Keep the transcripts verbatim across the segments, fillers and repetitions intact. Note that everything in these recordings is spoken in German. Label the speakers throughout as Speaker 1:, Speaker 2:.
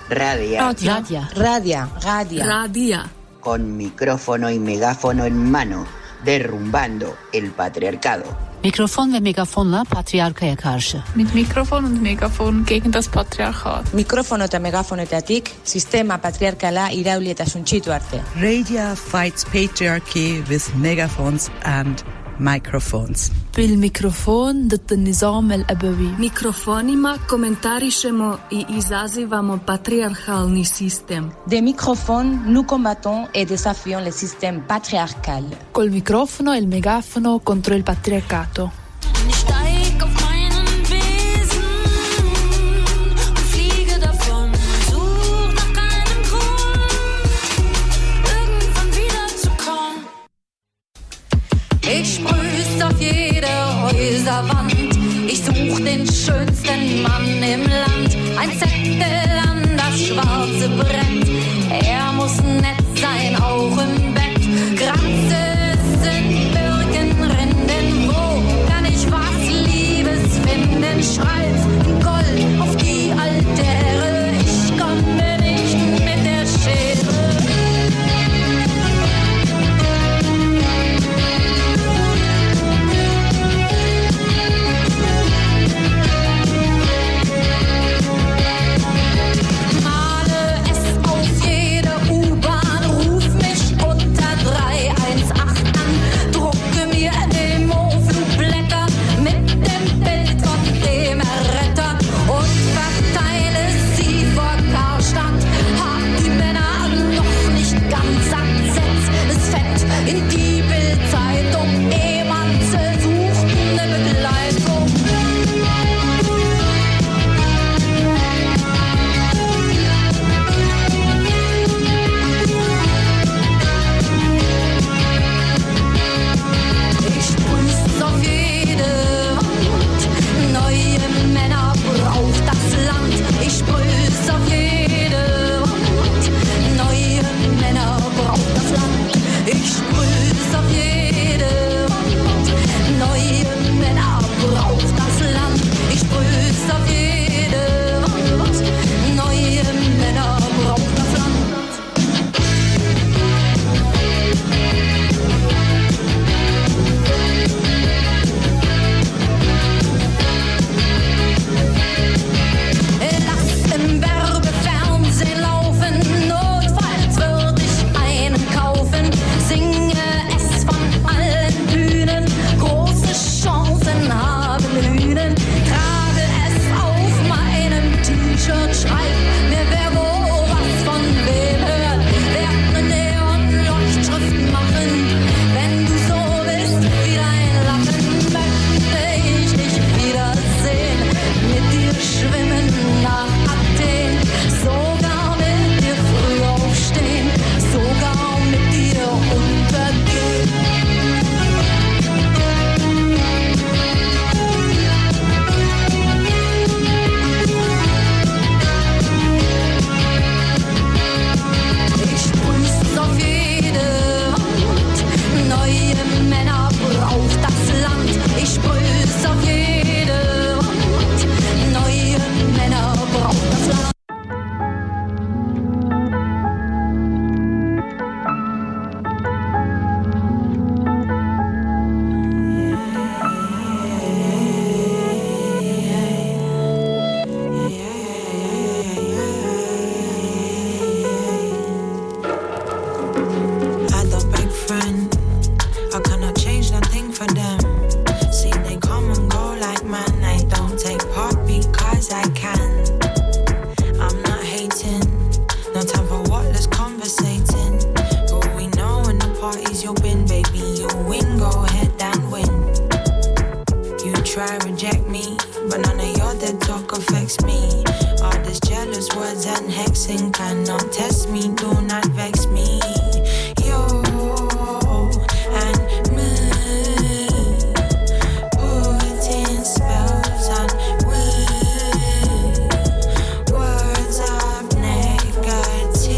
Speaker 1: Radia.
Speaker 2: Radia.
Speaker 3: Radia. Radia.
Speaker 2: Radia.
Speaker 1: Con micrófono y megáfono en mano, derrumbando el patriarcado.
Speaker 2: Mikrofon ve megafonla patriarkaya karşı.
Speaker 4: Mit Mikrofon und Megafon gegen das Patriarchat.
Speaker 3: Mikrofono eta megafonetatik sistema patriarkala irauli eta suntsitu arte.
Speaker 5: Radia fights patriarchy with megaphones and microphones.
Speaker 6: بالميكروفون ضد النظام الأبوي.
Speaker 7: Mikrofonima komentarišemo i izazivamo patriarchalni sistem.
Speaker 3: Des microphones, nous combattons et désafions le système patriarcal.
Speaker 6: Col microfono e il megafono contro il patriarcato.
Speaker 8: Ich sprüß auf jede Häuserwand. Ich such den schönsten Mann im Land. Ein Zettel an das Schwarze brennt. Er muss nett sein, auch im Bett. Granze sind Birkenrinden. Wo kann ich was Liebes finden? Schreib in Gold auf die Altäre. Ich komme nicht mit der Schere. In die Bildzeitung, Ehemanze suchten eine Begleitung. Ich sprüß auf jede Wand, neue Männer braucht das Land. Ich sprüß auf jede Wand, neue Männer braucht das Land. Ich sprüß auf jede Wand, neue Männer braucht das Land. Ich sprüß auf jede Wand, neue Männer braucht das Land. Lass im Werbefernsehen laufen, notfalls würde ich einen kaufen. Singe es von allen Bühnen, große Chancen haben Hühnen. Trage es auf meinem T-Shirt, schreib mir, wer wo was von wem hört. Werd ne Neonleuchtschrift machen, wenn du so bist wie dein Lachen, möchte ich dich wiedersehen, mit dir schwimmen nach Athen, sogar mit dir früh aufstehen, sogar mit dir untergehen. Ich sprüß auf jede Wand, neue Männer braucht das Land. Ich sprüß auf jede Wand, neue Männer braucht das Land.
Speaker 9: I don't beg friend, I cannot change nothing for them. See they come and go like man, I don't take part because I can. I'm not hating, no time for what, let's conversating. But we know when the parties you've been, baby, you win, go ahead and win. You try reject me, but none of your dead talk affects me. All this jealous words and hexing cannot test me, do not vex me. Yo, and me, putting spells on we, words of negativity,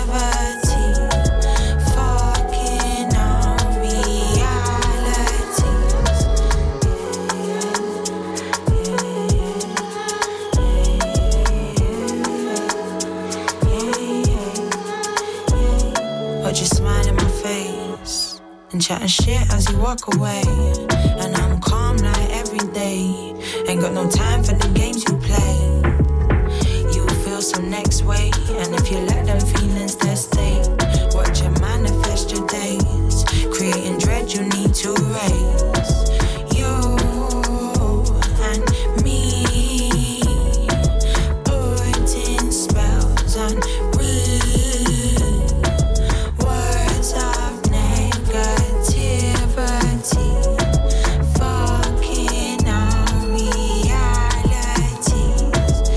Speaker 9: fucking on realities. chatting shit as you walk away. And I'm calm like every day. Ain't got no time for the games you play. You feel some next way, and if you let them feelings there stay, watch you manifest your days. Creating dread you need to raise. You and me, putting spells on we. Words of negativity, fucking our realities.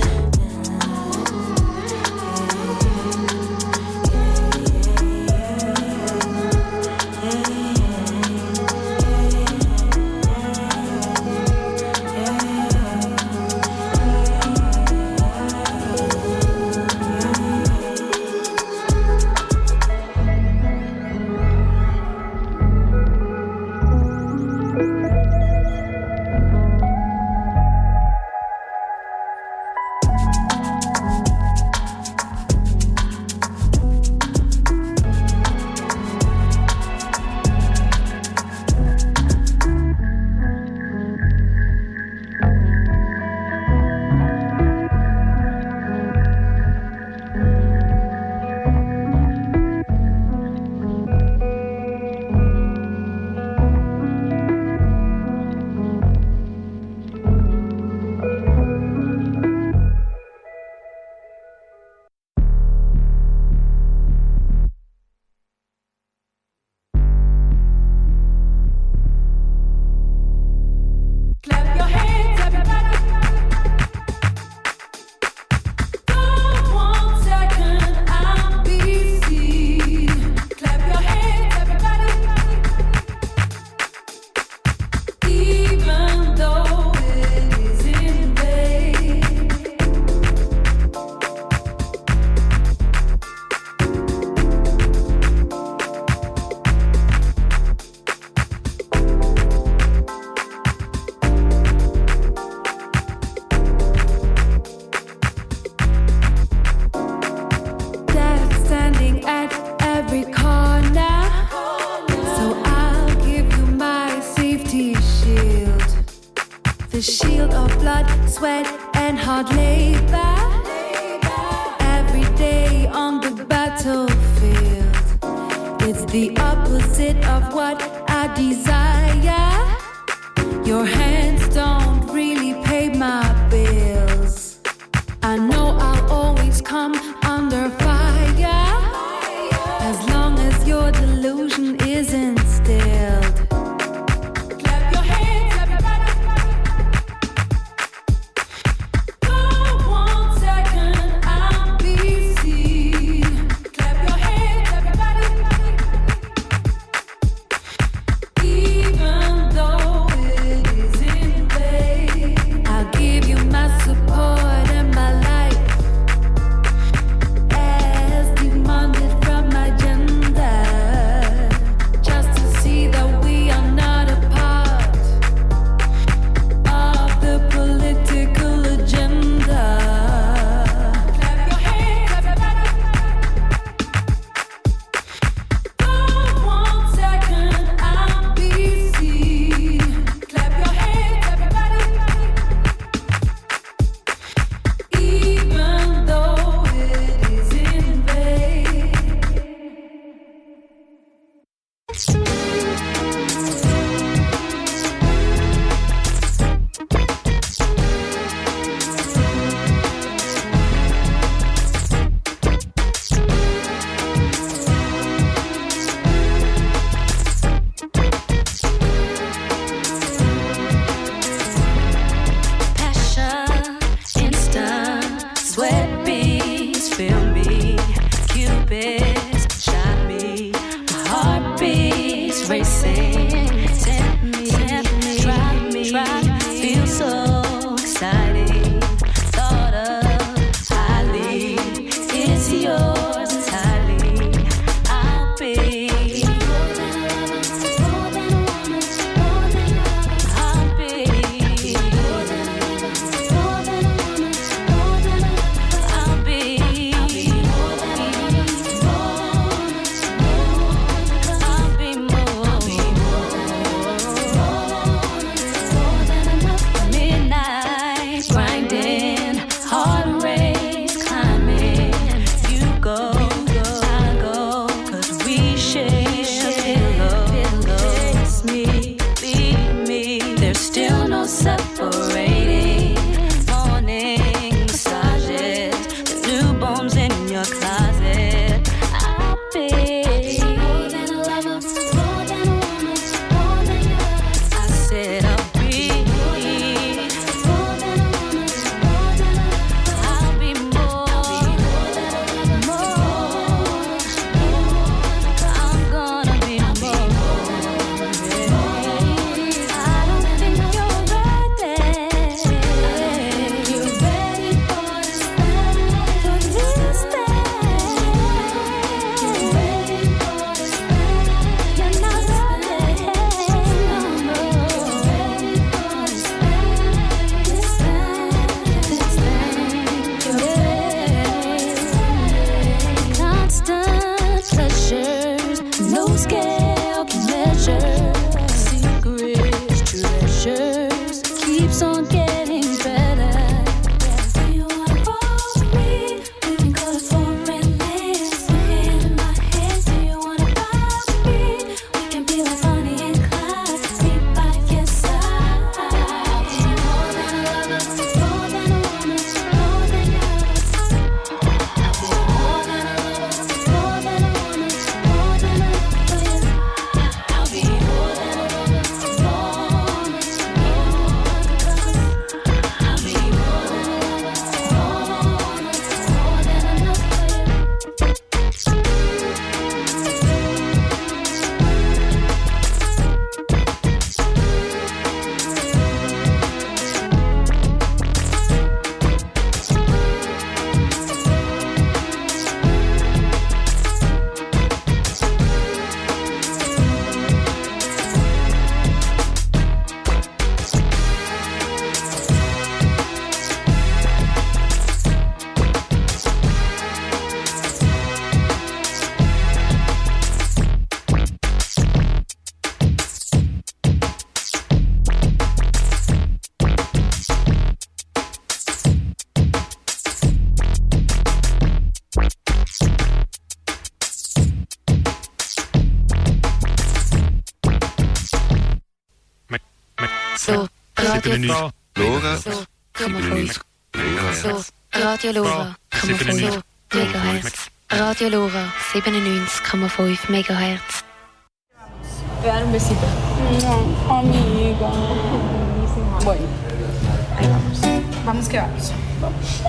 Speaker 10: The shield of blood, sweat, and hard labor. Every day on the battlefield, it's the opposite of what I desire. Your hands don't really pay my bills. I know I'll always come under fire, as long as your delusion isn't stilled. Even though it is in vain.
Speaker 11: Radio Lora.
Speaker 12: So,
Speaker 11: so, Radio Lora, so, Megahertz. Radio Lora, siebenundneunzig Komma fünf Megahertz.
Speaker 3: Te un besito.
Speaker 4: No, amiga.
Speaker 3: Bueno, ahí vamos.
Speaker 4: Vamos que vamos. Vamos.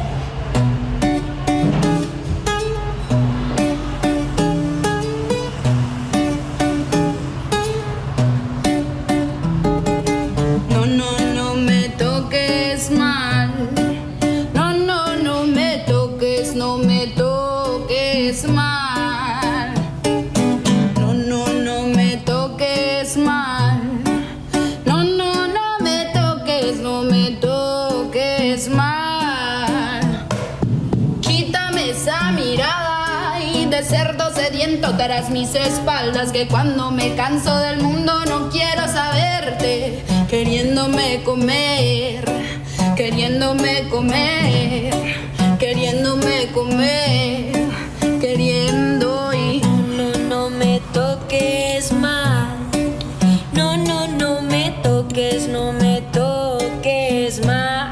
Speaker 8: No, no, no me toques mal. No, no, no me toques, no me toques mal. No, no, no me toques mal. No, no, no me toques, no me toques mal. Quítame esa mirada y de cerdo sediento tras mis espaldas, que cuando me canso del mundo no quiero saberte. Queriéndome comer, queriéndome comer, queriéndome comer, queriendo y...
Speaker 10: No, no me toques mal. No, no, no me toques, no me toques mal.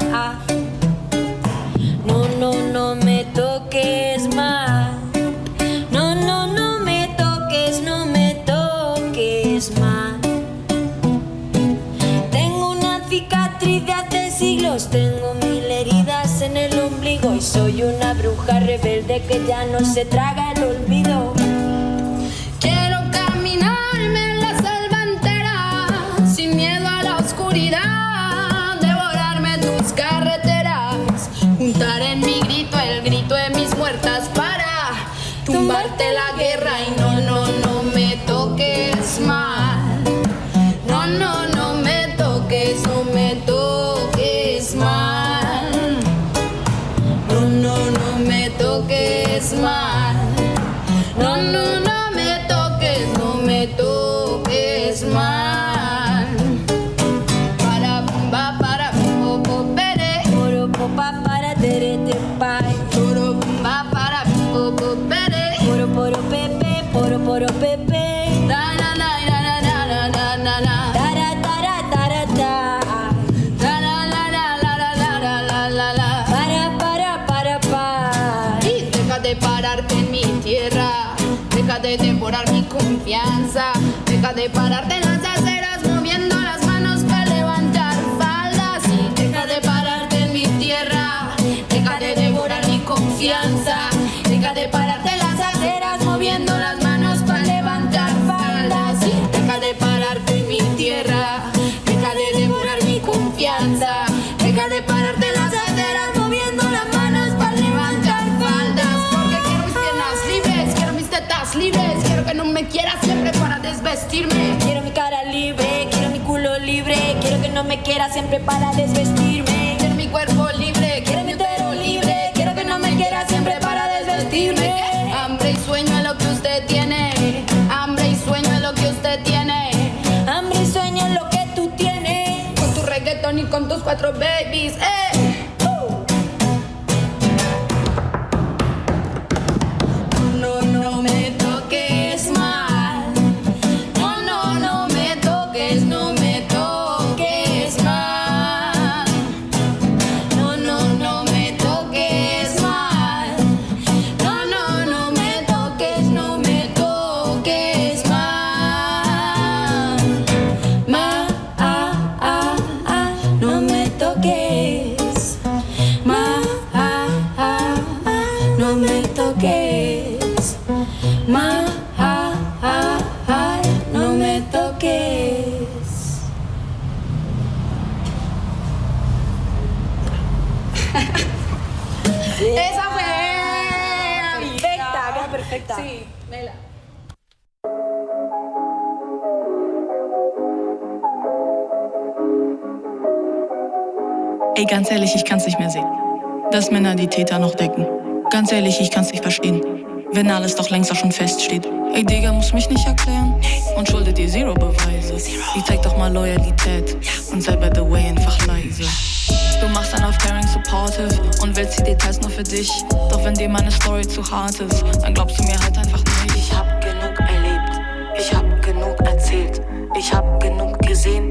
Speaker 10: No, no, no me toques mal. No, no, no me toques, no me toques mal. Tengo una cicatriz de hace siglos, tengo mil heridas en el ombligo y soy una bruja rebelde que ya no se traga el olvido.
Speaker 8: Quiero caminarme en la selva entera, sin miedo a la oscuridad, devorarme tus carreteras, juntar en mi grito el grito de mis muertas para tumbarte la guerra. Y no, no, no me toques mal. No, no, no me toques, no me toques mal. No, no, no me toques mal. No, no, no me toques, no me toques mal. Para bumba, para popo, pere.
Speaker 10: Poro popa para tere te pai.
Speaker 8: Poro bumba, para popo, pere.
Speaker 10: Poro poro pepe, poro poro pepe.
Speaker 8: Da na na na na na na na na.
Speaker 10: Tara tara tara ta.
Speaker 8: Da la la la la la la la la la.
Speaker 10: Para para para pa.
Speaker 8: Y deja de pararte en mi tierra. Deja de devorar mi confianza. Deja de pararte en las aceras moviendo las manos para levantar faldas. Y deja de pararte en mi tierra. Deja de devorar mi confianza. Deja de pararte en las aceras moviendo las manos para levantar faldas. Y deja de pararte en mi tierra. Deja de devorar mi confianza. Deja de pararte en las aceras moviendo las manos para levantar faldas. Porque quiero mis piernas libres, quiero mis tetas libres. Quiero que no me quieras siempre para desvestirme.
Speaker 10: Quiero mi cara libre, quiero mi culo libre. Quiero que no me quiera siempre para desvestirme.
Speaker 8: Quiero mi cuerpo libre, quiero mi utero libre. Quiero que no me quiera siempre para desvestirme. Hambre y sueño es lo que usted tiene. Hambre y sueño es lo que usted tiene.
Speaker 10: Hambre y sueño es lo que tú tienes.
Speaker 8: Con tu reggaetón y con tus cuatro babies, eh. No, no me toques mal. No, no, no me toques, no me toques mal. No, no, no me toques mal. No, no, no me toques, no me toques mal. Ma, ah, ah, ah, no me toques. Ma, ah, ah, ah, no me toques. Ma, ah, ah, ah, no me toques. Esa fue
Speaker 10: Perfecta, queda perfecta.
Speaker 8: Sí, Mela.
Speaker 4: Ey, ganz ehrlich, ich kann's nicht mehr sehen. Dass Männer die Täter noch decken. Ganz ehrlich, ich kann's nicht verstehen. Wenn alles doch längst auch schon feststeht. Ey, Digga, muss mich nicht erklären. Und schuldet dir Zero Beweise. Ich zeig doch mal Loyalität. Und sei by the way einfach leise. Du machst dann auf Caring Supportive und willst die Details nur für dich. Doch wenn dir meine Story zu hart ist, dann glaubst du mir halt einfach nicht.
Speaker 13: Ich hab genug erlebt, ich hab genug erzählt, ich hab genug gesehen.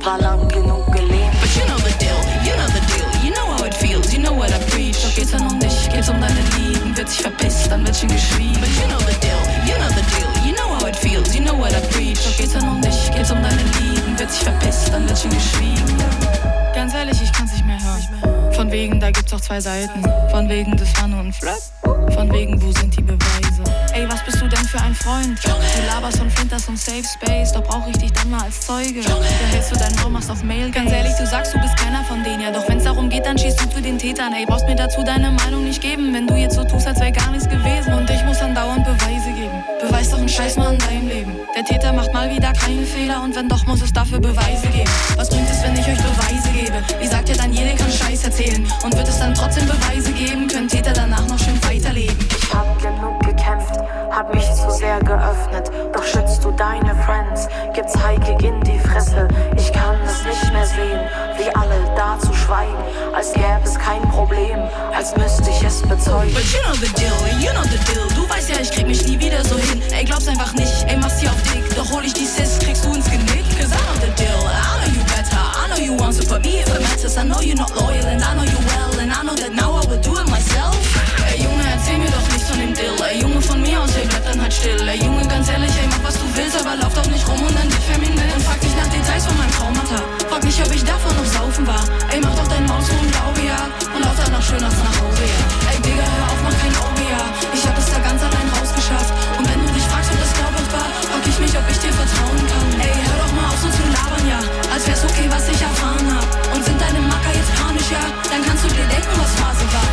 Speaker 12: war lang genug gelebt.
Speaker 4: But you know the deal, you know the deal, you know how it feels, you know what I preach. Doch geht's dann um dich, geht's um deine Lieben, wird sich verpisst, dann wird schon geschwiegen. But you know the deal, you know the deal, you know how it feels, you know what I preach. Doch geht's dann um dich, geht's um deine Lieben, wird sich verpisst, dann wird schon geschwiegen. Ganz ehrlich, ich kann's nicht mehr hören. Von wegen, da gibt's auch zwei Seiten. Von wegen, das war nur ein Flip. Von wegen, wo sind die Beweise? Ey, was bist du denn für ein Freund? Du laberst von Flinters und Safe Space, doch brauch ich dich dann mal als Zeuge. Da hältst du deinen Raum, machst auf Mail. Ganz ehrlich, du sagst, du bist keiner von denen, ja. Doch wenn's darum geht, dann schießt du zu den Tätern. Ey, brauchst mir dazu deine Meinung nicht geben, wenn du jetzt so tust, als wär gar nichts gewesen. Und ich muss dann dauernd Beweise geben. Beweis doch einen Scheiß mal in deinem Leben. Der Täter macht mal wieder keine Fehler und wenn doch, muss es dafür Beweise geben. Was bringt es, wenn ich euch Beweise gebe? Ihr sagt ja dann, jeder kann Scheiß erzählen. Und wird es dann trotzdem Beweise geben, können Täter danach noch schön weiterleben.
Speaker 12: Ich hab genug gekämpft, hab mich zu sehr geöffnet. Doch schützt du deine Friends, gibt's Heike in die Fresse. Ich kann es nicht mehr sehen, wie alle da zu schweigen, als gäbe es kein Problem, als müsste ich es bezeugen.
Speaker 4: But you know the deal, you know the deal. Du weißt ja, ich krieg mich nie wieder so hin. Ey, glaub's einfach nicht, ey, mach's hier auf dick. Doch hol ich die Sis, kriegst du ins Genick. Cause I know the deal, I know you better. I know you want to put me if it matters. I know you're not loyal and I know you well. And I know that now I will do it myself. Ey, Junge, erzähl mir doch nichts von dem Deal. Ey, Junge, von mir aus, ey, bleib dann halt still. Ey, Junge, ganz ehrlich, ey, mach was du willst, aber lauf doch nicht rum und dann dich feminin. Und frag dich nach Details von meinem Traumata. Frag nicht, ob ich davon noch saufen war. Ey, mach doch dein Maus und glaube ja. Und lauf dann noch schön nachts nach Hause, ja. Ey, Digga, hör auf, mach kein Auge, ja. Ich hab es da ganz allein rausgeschafft. Und wenn du dich fragst, ob das glaubhaft war, frag ich mich, ob ich dir vertrauen kann. Ey, hör doch mal auf, so zu labern, ja. Als wär's okay, was ich erfahren hab. Und sind deine Macker jetzt panisch, ja? Dann kannst du dir denken, was Phase war.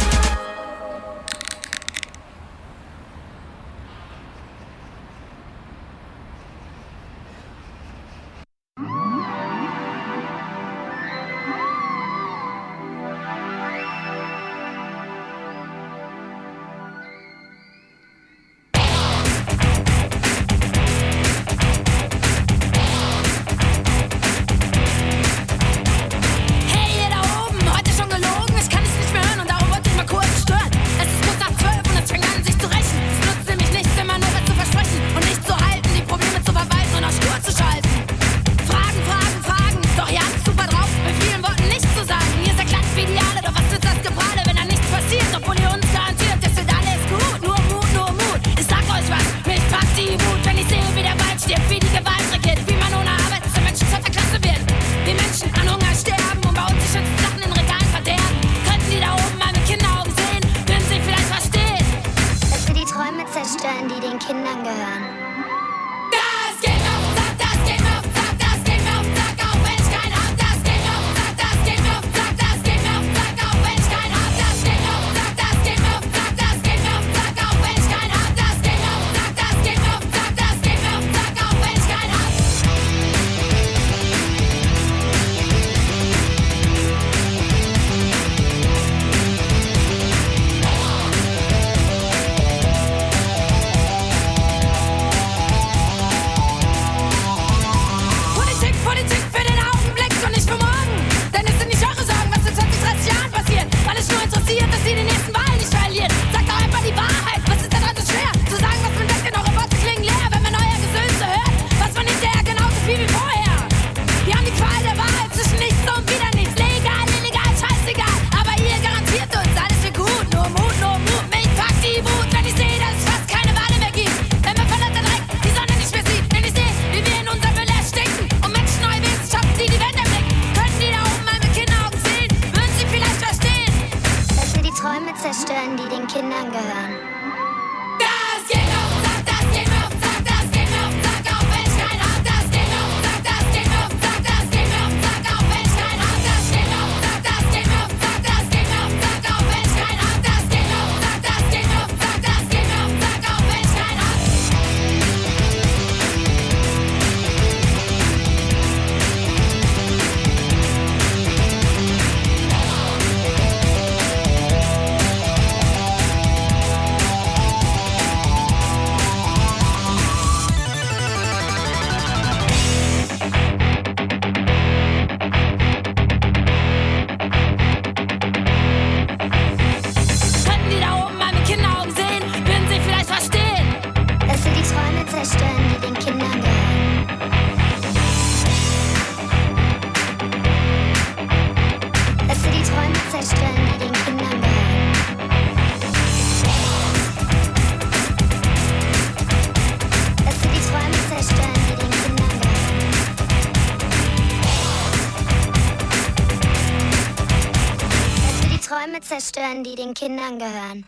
Speaker 13: zerstören, die den Kindern gehören.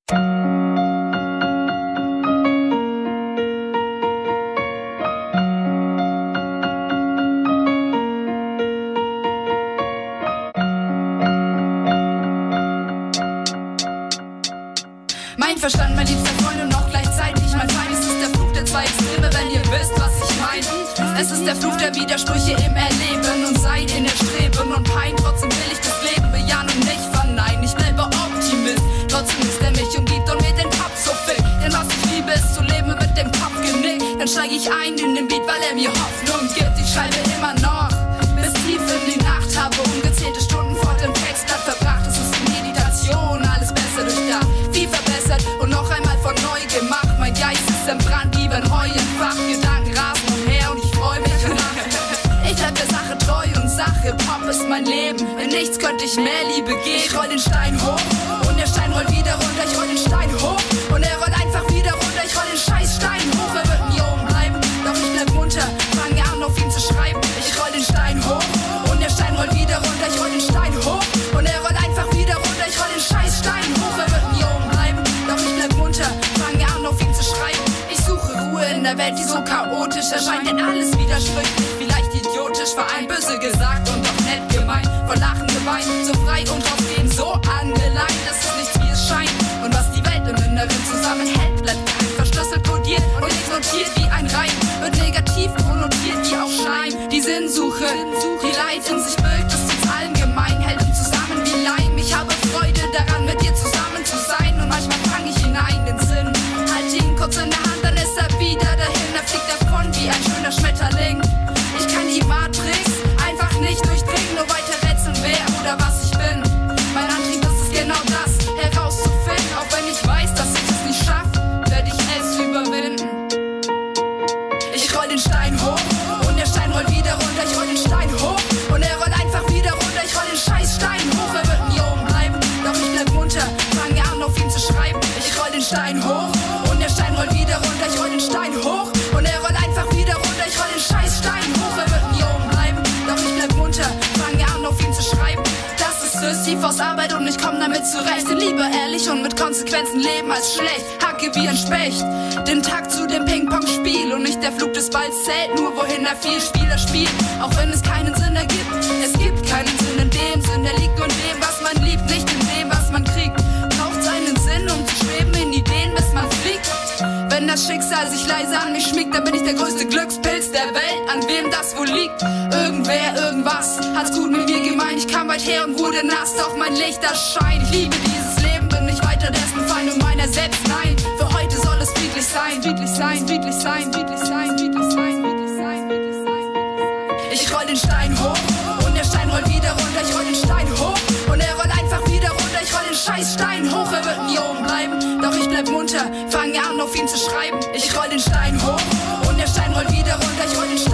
Speaker 14: Mein Verstand, mein liebster Freund und auch gleichzeitig mein Feind. Es ist der Fluch der zwei Extreme, wenn ihr wisst, was ich meine. Es ist der Fluch der Widersprüche im Erleben und seid in der Streben und Pein. Trotzdem will ich das Leben bejahen und nicht verneinen. Ich bleibe Optimist, trotzdem ist er mich umgibt und mir den Kopf so fick. Denn was ich liebe ist zu leben mit dem Kopf genickt. Dann steig ich ein in den Beat, weil er mir Hoffnung gibt. Ich schreibe immer noch bis tief in die Nacht, habe ungezählte Stunden vor dem Textblatt verbracht. Es ist Meditation, alles besser durchdacht, viel verbessert und noch einmal von neu gemacht. Mein Geist ist im Brand wie ein Heu im Fach. Gedanken rasen umher und ich freu mich und lache. Ich bleib der Sache treu und Sache, Pop ist mein Leben. In nichts könnte ich mehr Liebe geben. Ich roll den Stein hoch und der Stein rollt wieder runter. Ich roll den Stein hoch und er rollt einfach wieder runter. Ich roll den scheiß Stein hoch, er wird nie oben bleiben. Doch ich bleib munter, fange an auf ihn zu schreiben. Ich roll den Stein hoch und der Stein rollt wieder runter. Ich roll den Stein hoch und er rollt einfach wieder runter. Ich roll den scheiß Stein hoch, er wird nie oben bleiben. Doch ich bleib munter, fange an auf ihn zu schreiben. Ich suche Ruhe in der Welt, die so chaotisch erscheint. Denn alles widersprüchlich, vielleicht idiotisch, vereint, böse gesagt und doch nett gemeint. Vor Lachen geweint, so frei und drauf gehen, so angeleint. Das ist nichts wie es scheint. Und was die Welt im Inneren zusammenhält, bleibt geheim, verschlüsselt, kodiert und nicht notiert wie ein Reim. Wird negativ konnotiert wie auch Schleim. Die Sinnsuche, die Leid in sich birgt, ist uns allen gemein, hält uns zusammen wie Leim. Ich habe Freude daran, mit dir zusammen zu sein. Und manchmal fang ich hinein den Sinn. Halte ihn kurz in der Hand, dann ist er wieder dahin. Er fliegt davon wie ein schöner Schmetterling. Ich kann die Matrix einfach nicht durchdringen, nur weiter rätseln, wer oder was ich bin. Mein Antrieb ist es genau das, herauszufinden. Auch wenn ich weiß, dass ich es nicht schaffe, werde ich es überwinden. Ich roll den Stein hoch und der Stein rollt wieder runter. Ich roll den Stein hoch und er rollt einfach wieder runter. Ich roll den scheiß Stein hoch, er wird nie oben bleiben. Doch ich bleib munter, fange an auf ihn zu schreiben. Ich roll den Stein hoch und der Stein rollt wieder runter. Ich roll den Stein hoch und er rollt einfach wieder runter. Ich roll den scheiß Stein hoch, er wird nie oben bleiben. Doch ich bleib munter, fange an auf ihn zu schreiben. Das ist Sisyphos Arbeit und ich komm damit zurecht. Denn lieber ehrlich und mit Konsequenzen leben als schlecht. Hacke wie ein Specht, den Takt zu dem Ping-Pong-Spiel. Und nicht der Flug des Balls zählt, nur wohin er viel Spieler spielt. Auch wenn es keinen Sinn ergibt, es gibt keinen Sinn in dem Sinn. Der liegt nur in dem, was man liebt, nicht in dem, was man kriegt. Braucht seinen Sinn, um zu schweben in Ideen, bis man fliegt. Wenn das Schicksal sich leise an mich schmiegt, dann bin ich der größte Glückspilz der Welt. An wem das wohl liegt? Irgendwer, irgendwas hat's gut mit mir gemeint. Ich kam weit her und wurde nass, doch mein Licht erscheint. Ich liebe dieses Leben, bin nicht weiter dessen Feind und meiner selbst. Nein, für heute soll es friedlich sein, friedlich sein, friedlich sein, friedlich sein, friedlich sein, friedlich sein, friedlich sein. Ich roll den Stein hoch und der Stein rollt wieder runter. Ich roll den Stein hoch und er rollt einfach wieder runter. Ich roll den scheiß Stein hoch, er wird nie oben bleiben. Doch ich bleib munter, fange an auf ihn zu schreiben. Ich roll den Stein hoch und der Stein rollt wieder runter. Ich roll den Stein